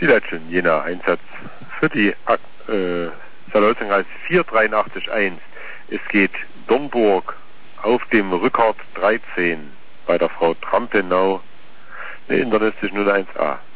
Die letzten Jena Einsatz für die Salzingreis 483.1. Es geht Dornburg auf dem Rückert 13 bei der Frau Trampenau, eine Internet 01a.